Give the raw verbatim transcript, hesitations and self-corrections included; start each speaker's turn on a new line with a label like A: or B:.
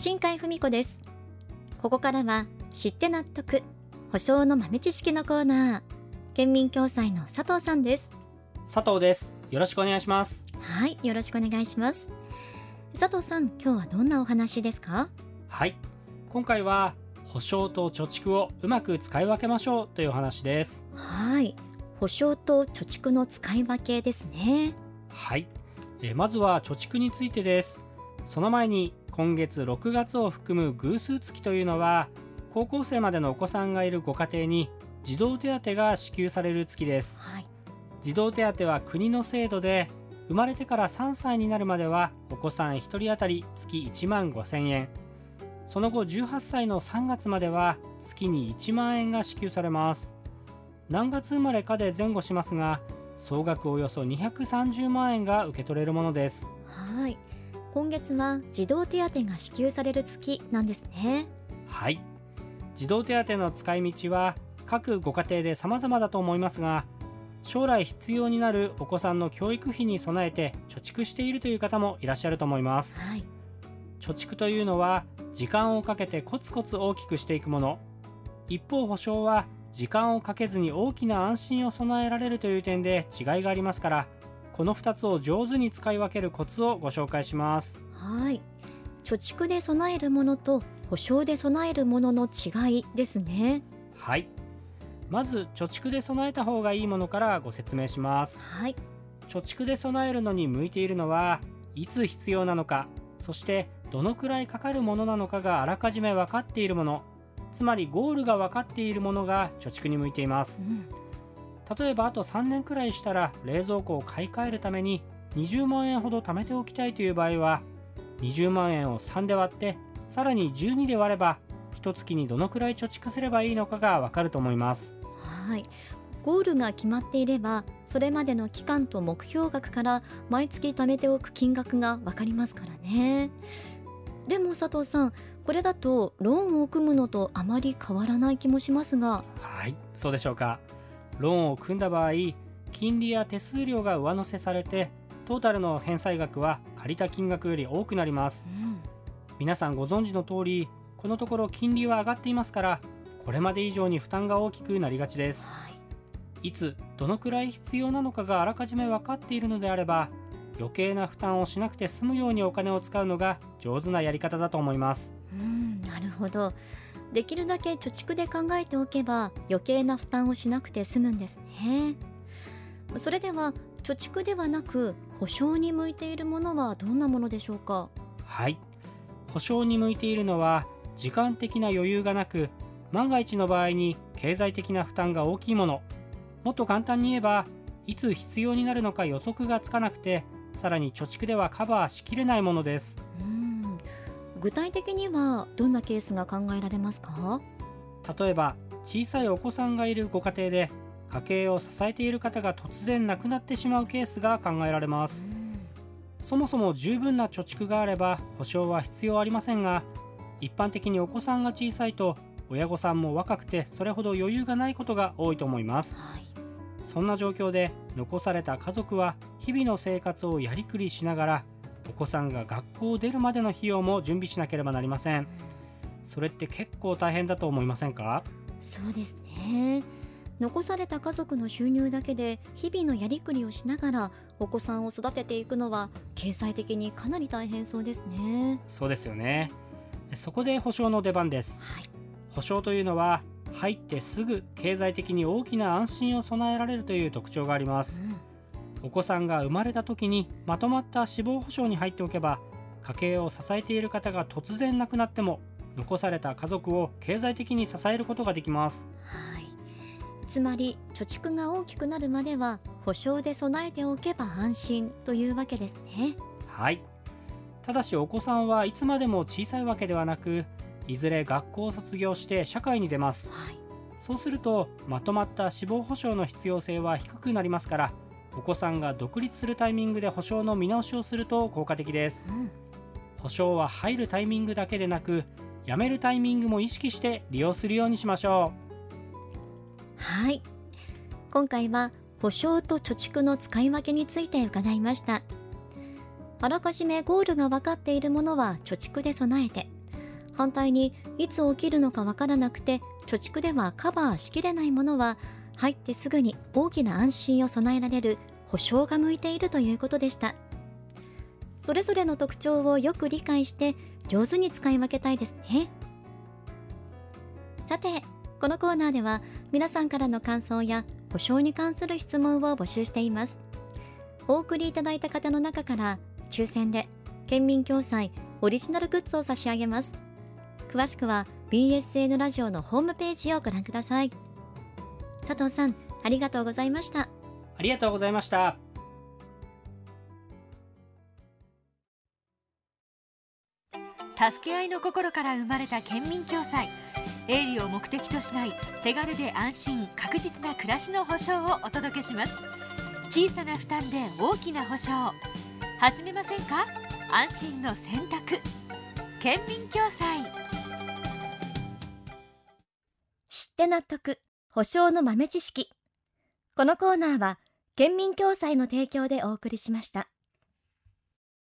A: 新海文子です。ここからは知って納得保証の豆知識のコーナー。県民共済の佐藤さんです。
B: 佐藤です。よろしくお願いします。
A: はい、よろしくお願いします。佐藤さん、今日はどんなお話ですか？
B: はい、今回は保証と貯蓄をうまく使い分けましょうというお話です。
A: はい、保証と貯蓄の使い分けですね。
B: はい、えまずは貯蓄についてです。その前に今月ろくがつを含む偶数月というのは高校生までのお子さんがいるご家庭に児童手当が支給される月です。
A: はい、
B: 児童手当は国の制度で生まれてからさんさいになるまではお子さんひとり当たり月いちまんごせんえん、その後じゅうはっさいのさんがつまでは月にいちまんえんが支給されます。何月生まれかで前後しますが、総額およそにひゃくさんじゅうまんえんが受け取れるものです。
A: はい、今月は児童手当が支給される月なんですね。
B: はい、児童手当の使い道は各ご家庭で様々だと思いますが、将来必要になるお子さんの教育費に備えて貯蓄しているという方もいらっしゃると思います。
A: はい、
B: 貯蓄というのは時間をかけてコツコツ大きくしていくもの。一方、保証は時間をかけずに大きな安心を備えられるという点で違いがありますから、このふたつを上手に使い分けるコツをご紹介します。
A: はい、貯蓄で備えるものと保証で備えるものの違いですね。
B: はい、まず貯蓄で備えた方がいいものからご説明します。
A: はい、
B: 貯蓄で備えるのに向いているのはいつ必要なのか、そしてどのくらいかかるものなのかがあらかじめ分かっているもの、つまりゴールが分かっているものが貯蓄に向いています。
A: うん、
B: 例えばあとさんねんくらいしたら冷蔵庫を買い替えるためににじゅうまんえんほど貯めておきたいという場合は、にじゅうまんえんをさんで割ってさらにじゅうにで割ればいっかげつにどのくらい貯蓄すればいいのかがわかると思います。
A: はい、ゴールが決まっていればそれまでの期間と目標額から毎月貯めておく金額がわかりますからね。でも佐藤さん、これだとローンを組むのとあまり変わらない気もしますが。
B: はい、そうでしょうか。ローンを組んだ場合、金利や手数料が上乗せされてトータルの返済額は借りた金額より多くなります。
A: うん、
B: 皆さんご存知の通り、このところ金利は上がっていますから、これまで以上に負担が大きくなりがちです。
A: はい、
B: いつどのくらい必要なのかがあらかじめ分かっているのであれば、余計な負担をしなくて済むようにお金を使うのが上手なやり方だと思います。
A: うん、なるほど。できるだけ貯蓄で考えておけば余計な負担をしなくて済むんですね。それでは貯蓄ではなく保証に向いているものはどんなものでしょうか？
B: はい、保証に向いているのは時間的な余裕がなく、万が一の場合に経済的な負担が大きいもの。もっと簡単に言えば、いつ必要になるのか予測がつかなくて、さらに貯蓄ではカバーしきれないものです。
A: うん、具体的にはどんなケースが考えられますか？
B: 例えば小さいお子さんがいるご家庭で家計を支えている方が突然亡くなってしまうケースが考えられます。
A: うん、
B: そもそも十分な貯蓄があれば保証は必要ありませんが、一般的にお子さんが小さいと親御さんも若くてそれほど余裕がないことが多いと思います。
A: はい、
B: そんな状況で残された家族は日々の生活をやりくりしながら、お子さんが学校を出るまでの費用も準備しなければなりません。それって結構大変だと思いませんか？
A: そうですね。残された家族の収入だけで日々のやりくりをしながらお子さんを育てていくのは経済的にかなり大変そうですね。
B: そうですよね。そこで保証の出番です。
A: はい、
B: 保証というのは入ってすぐ経済的に大きな安心を備えられるという特徴があります。
A: うん、
B: お子さんが生まれた時にまとまった死亡保障に入っておけば、家計を支えている方が突然亡くなっても残された家族を経済的に支えることができます。
A: はい、つまり貯蓄が大きくなるまでは保証で備えておけば安心というわけですね。
B: はい、ただしお子さんはいつまでも小さいわけではなく、いずれ学校を卒業して社会に出ます。
A: はい、
B: そうするとまとまった死亡保障の必要性は低くなりますから、お子さんが独立するタイミングで保証の見直しをすると効果的です。
A: うん、
B: 保証は入るタイミングだけでなく、辞めるタイミングも意識して利用するようにしましょう。
A: はい、今回は保証と貯蓄の使い分けについて伺いました。あらかじめゴールが分かっているものは貯蓄で備えて、 反対にいつ起きるのかわからなくて貯蓄ではカバーしきれないものは、入ってすぐに大きな安心を備えられる保証が向いているということでした。それぞれの特徴をよく理解して上手に使い分けたいですね。さて、このコーナーでは皆さんからの感想や保証に関する質問を募集しています。お送りいただいた方の中から抽選で県民共済オリジナルグッズを差し上げます。詳しくは ビーエスエヌ ラジオのホームページをご覧ください。佐藤さん、ありがとうございました。
B: ありがとうございました。
C: 助け合いの心から生まれた県民共済。営利を目的としない手軽で安心確実な暮らしの保障をお届けします。小さな負担で大きな保障。始めませんか？安心の選択。県民共済。
A: 知って納得、保証の豆知識。このコーナーは県民共済の提供でお送りしました。